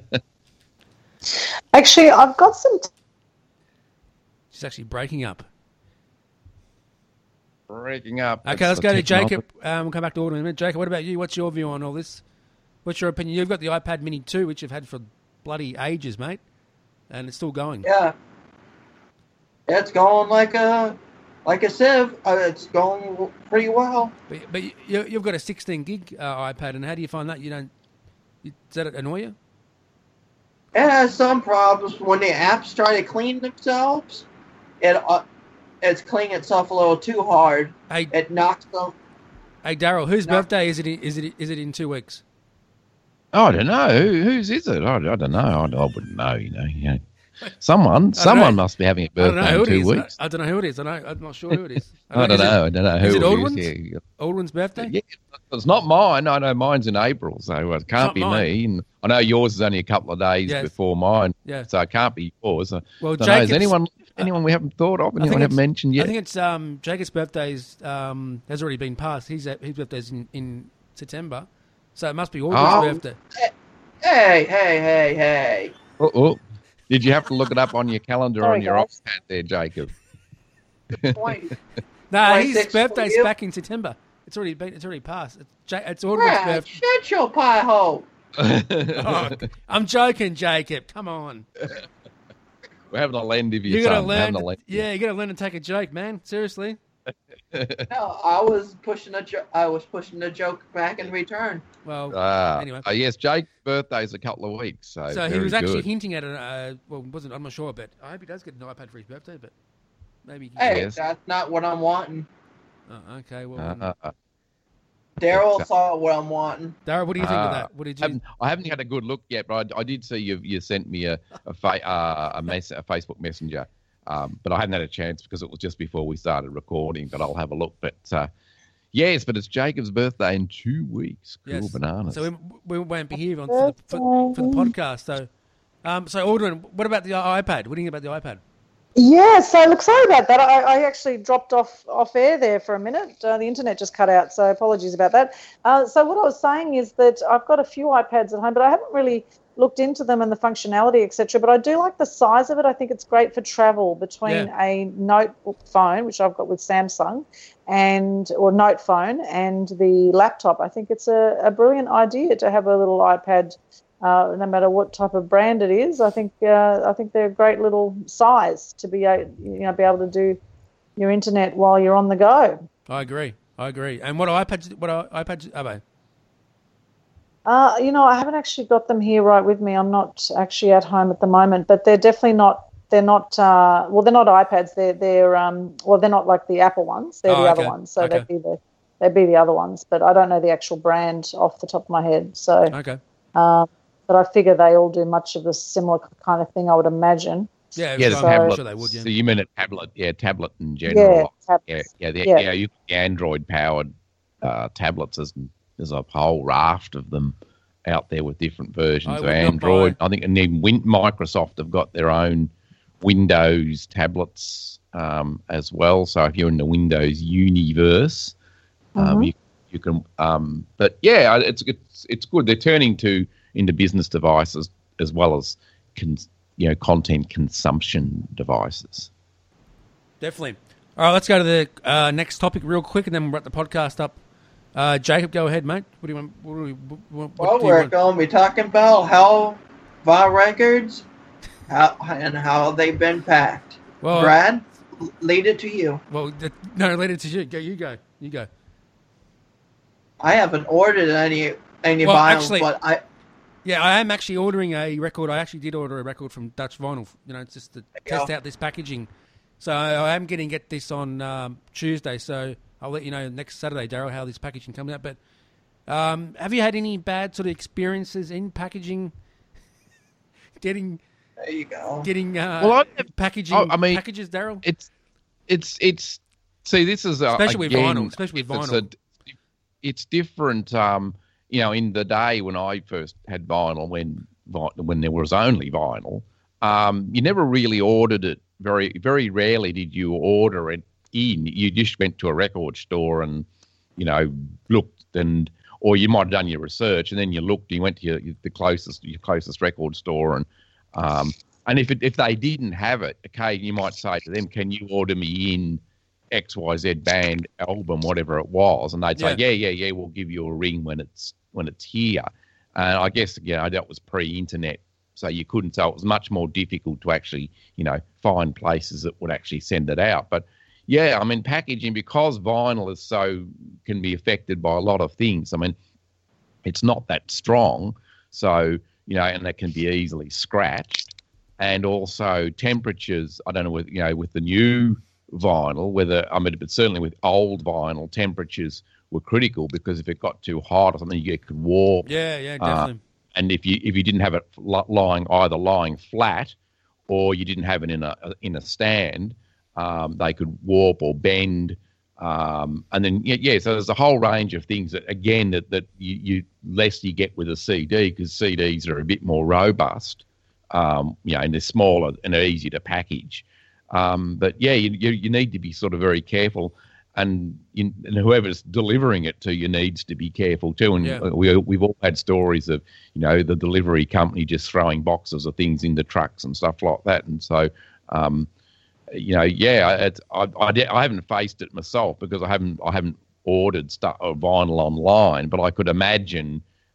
Actually, I've got some... T- She's actually breaking up. Breaking up. Okay, That's let's go to technology. Jacob. Um, we'll come back to Aldwin in a minute. Jacob, what about you? What's your view on all this? What's your opinion? You've got the iPad Mini two, which you've had for bloody ages, mate, and it's still going. Yeah. It's going like a like a sieve. Uh, it's going pretty well. But, but you, you've got a sixteen gig uh, iPad, and how do you find that? You don't? You, does that annoy you? It has some problems when the apps try to clean themselves. It uh, it's cleaning itself a little too hard. Hey, it knocks them. Hey, Darryl, whose No. birthday is it? In, is it? Is it in two weeks? Oh, I don't know. Who, whose is it? I, I don't know. I, I wouldn't know, you know. You know. Someone, I don't someone know. must be having a I don't know birthday who in it two is. weeks. I, I don't know who it is. I know, I'm not sure who it is. I don't is know. It, I don't know who is it it Aldwin's? is. Yeah. Aldwin's birthday? Yeah, it's not mine. I know mine's in April, so it can't not be mine. me. And I know yours is only a couple of days Yes. before mine, Yeah. so it can't be yours. I Well, don't know. Is Jacob's- anyone anyone we haven't thought of? I think Anyone haven't it's- mentioned yet? I think it's um, Jacob's birthday's um, has already been passed. His his birthday's in, in September, so it must be Aldwin's Oh. birthday. Hey, hey, hey, hey. Oh, oh. Did you have to look it up on your calendar Sorry, on your guys. iPad there, Jacob? Point. No, his twenty-six for birthday's you. back in September. It's already been. It's already passed. It's, Ja- it's Aldwin's Brad, birthday. shut your pie hole. Oh, I'm joking, Jacob. Come on. We're having a lend if you You gotta son. learn. Having a To, lend. yeah, you gotta learn to take a joke, man. Seriously. No, I was pushing a jo- I was pushing the joke back in return. Well, Ah, anyway. uh, yes, Jake's birthday's a couple of weeks, so, So he very was actually good. hinting at it. Uh, well, wasn't I'm not sure, but I hope he does get an iPad for his birthday. But maybe. He Hey, Yes. that's not what I'm wanting. Oh, okay. Well, Uh, um, uh, Daryl Exactly. saw what I'm wanting. Dara, what do you think of Ah, that? What did I you? haven't, I haven't had a good look yet, but I, I did see you. You sent me a a, fa- uh, a, mess, a Facebook Messenger, um, but I hadn't had a chance because it was just before we started recording. But I'll have a look. But uh, yes, but it's Jacob's birthday in two weeks. Cool Yes. bananas. So we, we won't be here on, for, the, for, for the podcast. So, um, so Aldrin, what about the iPad? What do you think about the iPad? Yeah, so look, sorry about that. I, I actually dropped off off air there for a minute. Uh, the internet just cut out, so apologies about that. Uh, so what I was saying is that I've got a few iPads at home, but I haven't really looked into them and the functionality, et cetera. But I do like the size of it. I think it's great for travel between Yeah. a notebook phone, which I've got with Samsung, and or Note phone, and the laptop. I think it's a, a brilliant idea to have a little iPad. Uh, no matter what type of brand it is, I think uh, I think they're a great little size to be a, you know be able to do your internet while you're on the go. I agree. I agree. And what iPads? What iPads are they? Uh, you know, I haven't actually got them here right with me. I'm not actually at home at the moment, but they're definitely not. They're not. Uh, well, they're not iPads. They're they're um. Well, they're not like the Apple ones. They're Oh, the other okay. ones. So Okay. they'd be the they'd be the other ones. But I don't know the actual brand off the top of my head. So. Okay. Um, but I figure they all do much of the similar kind of thing, I would imagine. Yeah. yeah, the I'm tablet. sure they would. Yeah. So you mean a tablet? Yeah, tablet in general. Yeah, Yeah, tablets. yeah, the, Yeah. yeah. You Android powered uh, tablets. There's, there's a whole raft of them out there with different versions I of would not Android. buy- I think, and even Win- Microsoft have got their own Windows tablets um, as well. So if you're in the Windows universe, um, Mhm. you you can. Um, but yeah, it's it's it's good. They're turning to into business devices as well as con, you know content consumption devices. Definitely. All right, let's go to the uh, next topic real quick, and then we'll wrap the podcast up. Uh, Jacob, go ahead, mate. What do you want? What do, we, what, what Well, do you we're want? going to be talking about how vinyl records how, and how they've been packed. Well, Brad, lead it to you. well, the, no, lead it to you. Go, you go. You go. I haven't ordered any any Well, vinyl, actually- but I Yeah, I am actually ordering a record. I actually did order a record from Dutch Vinyl, you know, just to you test go. out this packaging. So I am getting get this on um, Tuesday. So I'll let you know next Saturday, Daryl, how this packaging comes out. But um, have you had any bad sort of experiences in packaging? getting there you go. getting uh, Well, I- packaging I- I mean, packages, Daryl. It's it's it's see this is uh, Especially with again, vinyl, especially with it's vinyl. a- it's different. Um, you know, in the day when I first had vinyl, when vi- when there was only vinyl, um, you never really ordered it. Very very rarely did you order it in. You just went to a record store and you know looked and. Or you might have done your research and then you looked. You went to your, the closest your closest record store and um, and if it, if they didn't have it, okay, you might say to them, "Can you order me in X Y Z band album, whatever it was?" And they'd say, Yeah. "Yeah, yeah, yeah, we'll give you a ring when it's when it's here." And I guess you know that was pre-internet, so you couldn't. So it was much more difficult to actually you know find places that would actually send it out. But yeah, I mean packaging, because vinyl is so can be affected by a lot of things. I mean, it's not that strong, so you know, and that can be easily scratched. And also temperatures. I don't know with you know with the new vinyl whether I mean, but certainly with old vinyl, temperatures were critical because if it got too hot or something, you could warp. Yeah, yeah, Uh, definitely. And if you if you didn't have it li- lying either lying flat or you didn't have it in a in a stand, um, they could warp or bend. Um, and then yeah, yeah, so there's a whole range of things that again that that you, you less you get with a C D because C Ds are a bit more robust, um, you know, and they're smaller and they're easy to package. Um, but yeah, you, you you need to be sort of very careful. And, in, and whoever's delivering it to you needs to be careful too. And Yeah. we, we've all had stories of, you know, the delivery company just throwing boxes of things into trucks and stuff like that. And so, um, you know, yeah, it's, I, I, I haven't faced it myself because I haven't I haven't ordered stuff or vinyl online, but I could imagine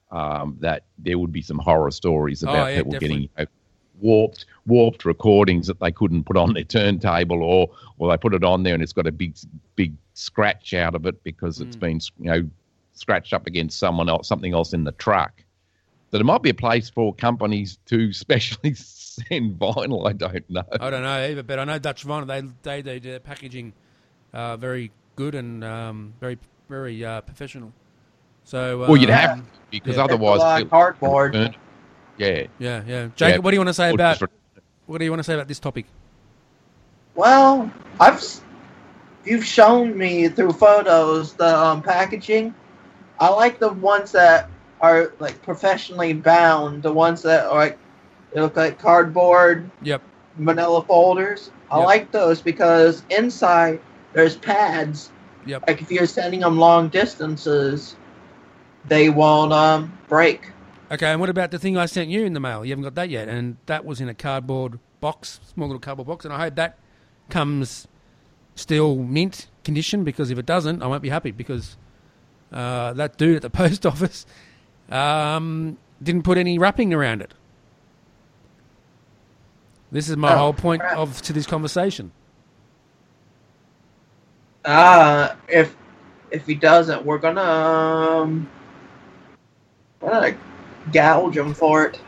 um, that there would be some horror stories about Oh, yeah, people definitely. getting you know, warped warped recordings that they couldn't put on their turntable, or or they put it on there and it's got a big big scratch out of it because it's Mm. been you know scratched up against someone else, something else in the truck. So there might be a place for companies to specially send vinyl. I don't know. I don't know either, but I know Dutch Vinyl, they they they do their packaging uh, very good and um, very very uh, professional. So Well, you'd um, have to, because yeah. otherwise, It's a lot of people- cardboard. Yeah. Yeah, yeah. Jacob, Yeah. what do you want to say Or about just- what do you want to say about this topic? Well, I've s- you've shown me through photos the um, packaging. I like the ones that are like professionally bound. The ones that are like they look like cardboard, Yep. manila folders. I Yep. like those because inside there's pads. Yep. Like if you're sending them long distances, they won't um break. Okay, and what about the thing I sent you in the mail? You haven't got that yet, and that was in a cardboard box, small little cardboard box, and I hope that comes still mint condition, because if it doesn't, I won't be happy, because uh, that dude at the post office um, didn't put any wrapping around it. This is my Oh, whole point crap. of to this conversation. Ah, if if he doesn't, we're gonna um, we're gonna gouge him for it.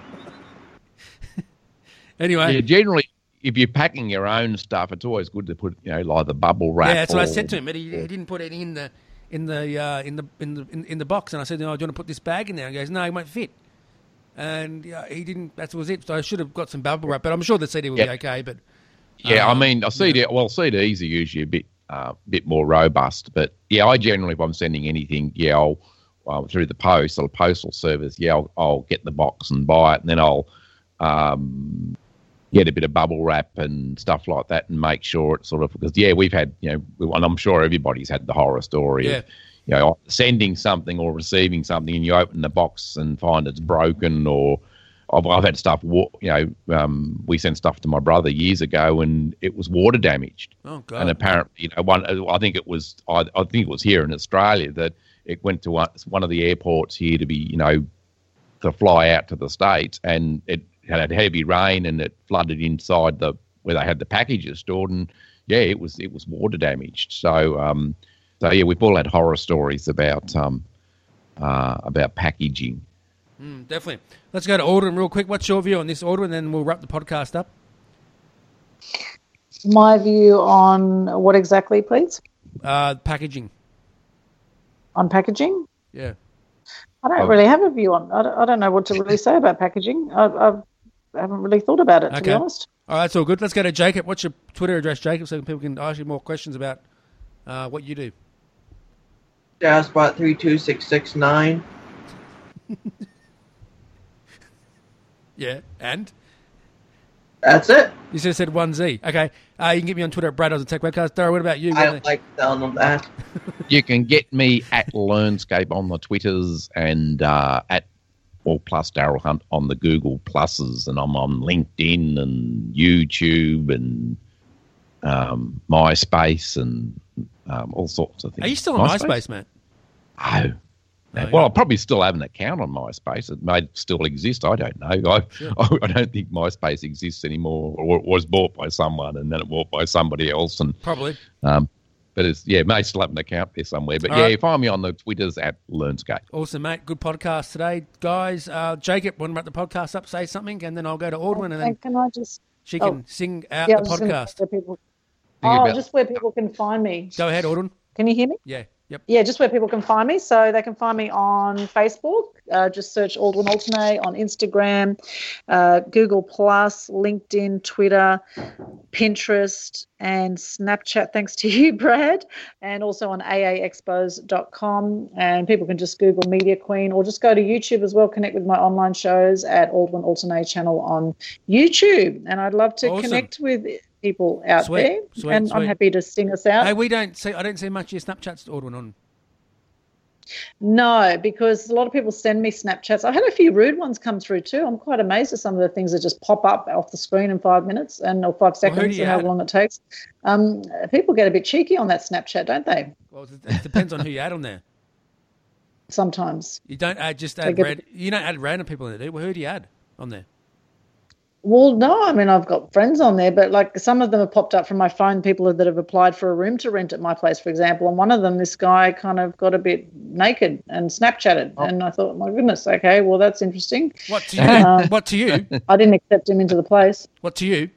Anyway, Yeah, generally, if you're packing your own stuff, it's always good to put, you know, like the bubble wrap. yeah, that's what I or- said to him, but he, he didn't put it in the in the uh, in the in the in, in the box, and I said, "No, do you want to put this bag in there?" And he goes, "No, it won't fit." And uh, he didn't. That was it. So I should have got some bubble wrap, but I'm sure the C D will Yeah. be okay. But Yeah, I um, mean, I C D. Well, C Ds are usually a bit, uh, bit more robust. But yeah, I generally, if I'm sending anything, yeah, I'll uh, through the post or postal service, yeah, I'll, I'll get the box and buy it, and then I'll um, get a bit of bubble wrap and stuff like that, and make sure it's sort of, because yeah, we've had, you know, we- and I'm sure everybody's had the horror story Yeah. of, you know, sending something or receiving something, and you open the box and find it's broken, or I've, I've had stuff, wa- you know, um, we sent stuff to my brother years ago and it was water damaged. oh god, And apparently, you know, one, I think it was, I, I think it was here in Australia that it went to one, one of the airports here to be, you know, to fly out to the States, and it had heavy rain and it flooded inside the, where they had the packages stored, and yeah, it was, it was water damaged. So, um, so yeah, we've all had horror stories about, um, uh, about packaging. Mm, definitely. Let's go to Aldrin real quick. What's your view on this, Aldrin? And then we'll wrap the podcast up. My view on what exactly, please? Uh, packaging. On packaging? Yeah. I don't Oh. really have a view on. I don't, I don't know what to really say about packaging. I, I've, I haven't really thought about it, to be Okay. honest. All right, that's all good. Let's go to Jacob. What's your Twitter address, Jacob, so people can ask you more questions about uh, what you do? Jazzbot three two six six nine. Yeah, and? That's it. You should have said one Z. Okay. Uh, you can get me on Twitter at Brad Oz and Tech Webcast. Dara, what about you? I don't like telling them that. You can get me at Learnscape on the Twitters, and uh, at or plus Daryl Hunt on the Google Pluses, and I'm on LinkedIn and YouTube and um, MySpace and um, all sorts of things. Are you still on MySpace, mate? Oh. No, Well, yeah. I probably still have an account on MySpace. It may still exist. I don't know. I, Sure. I don't think MySpace exists anymore, or it was bought by someone and then it bought by somebody else. And Probably. um, but it's yeah, may still have an account there somewhere. But All yeah, right. find me on the Twitters at Learnscape. Awesome, mate. Good podcast today, guys. Uh, Jacob, want to wrap the podcast up, say something, and then I'll go to Aldwin, and then And can I just... she oh. can sing out Yeah, I the was just gonna podcast. say where people, Think oh, about- just where people can find me. Go ahead, Aldwin. Can you hear me? Yeah. Yep. Yeah, just where people can find me. So they can find me on Facebook. Uh, just search Aldwin Alternate, on Instagram, uh, Google Plus, LinkedIn, Twitter, Pinterest, and Snapchat. Thanks to you, Brad. And also on a a expos dot com. And people can just Google Media Queen, or just go to YouTube as well. Connect with my online shows at Aldwin Alternate channel on YouTube. And I'd love to Awesome. connect with people out Sweet, there. sweet, and sweet. I'm happy to sing us out. Hey, we don't see. I don't see much of your Snapchats, Aldwin, on. No, because a lot of people send me Snapchats. I've had a few rude ones come through too. I'm quite amazed at some of the things that just pop up off the screen in five minutes and or five Well, who do seconds you and how add? long it takes. Um, people get a bit cheeky on that Snapchat, don't they? Well, it it depends on who you add on there. sometimes. You don't add just They add get- ran, you don't add random people in there. Do you? Who do you add on there? Well, no, I mean, I've got friends on there, but like some of them have popped up from my phone, people that have applied for a room to rent at my place, for example. And one of them, this guy kind of got a bit naked and Snapchatted. Oh. And I thought, my goodness, okay, well, that's interesting. What to you? Um, what to you? I didn't accept him into the place. What to you?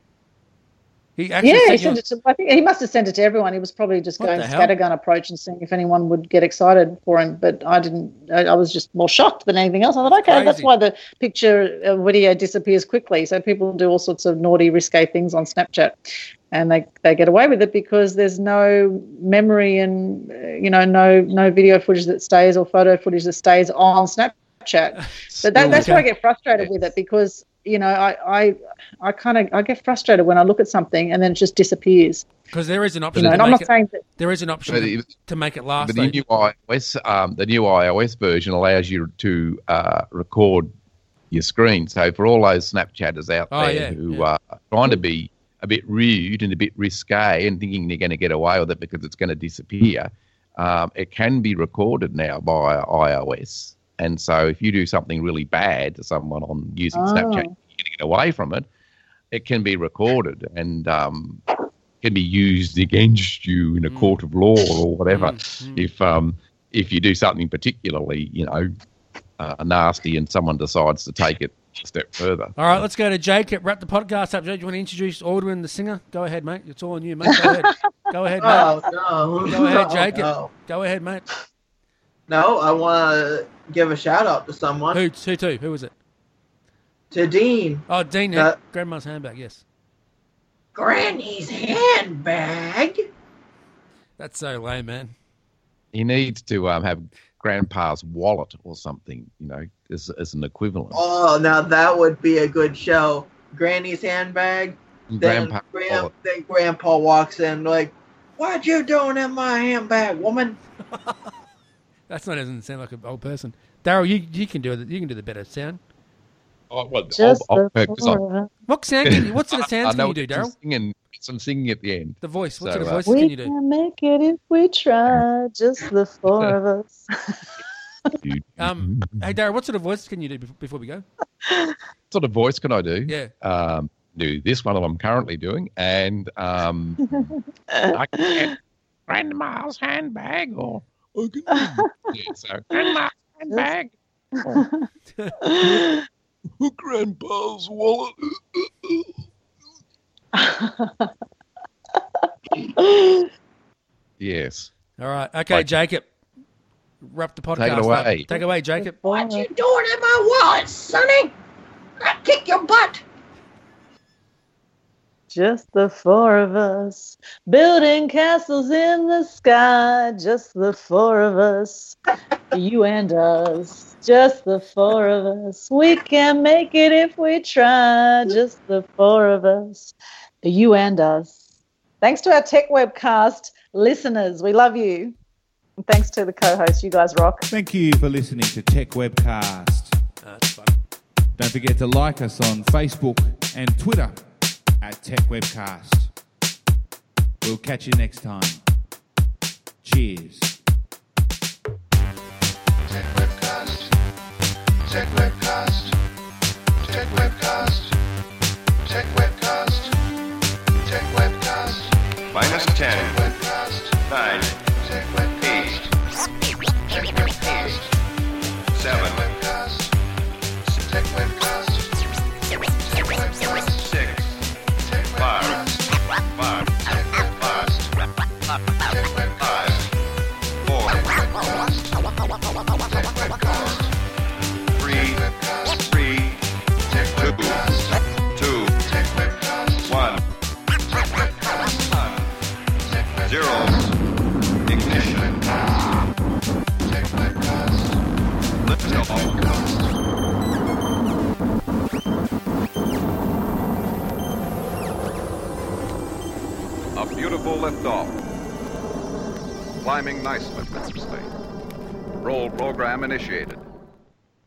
He actually Yeah, he sent you- sent it to, I think he must have sent it to everyone. He was probably just What going the hell? scattergun approach and seeing if anyone would get excited for him. But I didn't. I, I was just more shocked than anything else. I thought, That's okay, that's crazy. why the picture uh, video disappears quickly. So people do all sorts of naughty, risque things on Snapchat, and they, they get away with it because there's no memory and uh, you know no no video footage that stays or photo footage that stays on Snapchat. But that, that's where I get frustrated with it because. You know, I I, I kind of I get frustrated when I look at something and then it just disappears. Because there is an option. You know, to and I'm make not it, saying that. there is an option But to, it- to make it last. But though. the new iOS, um, the new iOS version allows you to uh, record your screen. So for all those Snapchatters out Oh, there yeah, who yeah. are trying to be a bit rude and a bit risque and thinking they're going to get away with it because it's going to disappear, um, it can be recorded now by iOS. And so if you do something really bad to someone on using Oh. Snapchat, you're going to get away from it. It can be recorded and um, can be used against you in a court of law or whatever. Mm, If um, if you do something particularly, you know, uh, nasty, and someone decides to take it a step further. All right, let's go to Jake. Wrap the podcast up, Jake. Do you want to introduce Aldwin, the singer? Go ahead, mate. It's all on you, mate. Go ahead. Go ahead, mate. Oh, no. Go ahead, Oh, Jake. No. Go ahead, mate. No, I want to give a shout out to someone. Who? Who? To? Who was it? To Dean. Oh, Dean. Uh, Grandma's handbag. Yes. Granny's handbag. That's so lame, man. He needs to um, have Grandpa's wallet or something, you know, as, as an equivalent. Oh, now that would be a good show. Granny's handbag. Then, Grandpa's Gran- wallet. then Grandpa walks in like, "What you doing in my handbag, woman?" That's not doesn't sound like an old person. Daryl, you you can do it. You can do the better sound. Oh, well, Just I'll- I'll- the 'cause I- four of us. What sound? Can you, what sort of I sounds know can you do, some Daryl? singing, some singing at the end. The voice. What So, sort of uh, voices can We you do? can make it if we try, just the four of us. Um, hey, Daryl, what sort of voice can you do before, before we go? What sort of voice can I do? Yeah. Um, do this one I'm currently doing, and um, I can get Grandma's handbag, or I can yeah, so Grandma's handbag, Grandpa's wallet. Yes. All right. Okay, Right. Jacob. Wrap the podcast Take it up. away. Take it away, Jacob. What you doing in my wallet, Sonny? I kick your butt. Just the four of us, building castles in the sky. Just the four of us, you and us. Just the four of us. We can make it if we try. Just the four of us, you and us. Thanks to our Tech Webcast listeners. We love you. And thanks to the co-host. You guys rock. Thank you for listening to Tech Webcast. Uh, that's fun. Don't forget to like us on Facebook and Twitter at Tech Webcast. We'll catch you next time. Cheers. Tech Webcast. Tech Webcast. Tech Webcast. Tech Webcast. Tech Webcast. Minus Tech ten, Webcast. nine, Tech Webcast. eight, Tech Webcast. seven, Webcast. Tech Webcast. Tech Webcast. six, Tech five, Webcast. five, Tech Webcast. Tech Webcast. five, four, Tech Webcast. three, Webcast. three, Tech two, Webcast. two, Tech Webcast. one, Tech Webcast. Tech Webcast. zero, ignition, Tech Webcast. lift off. A beautiful liftoff. Climbing nicely. Roll program initiated.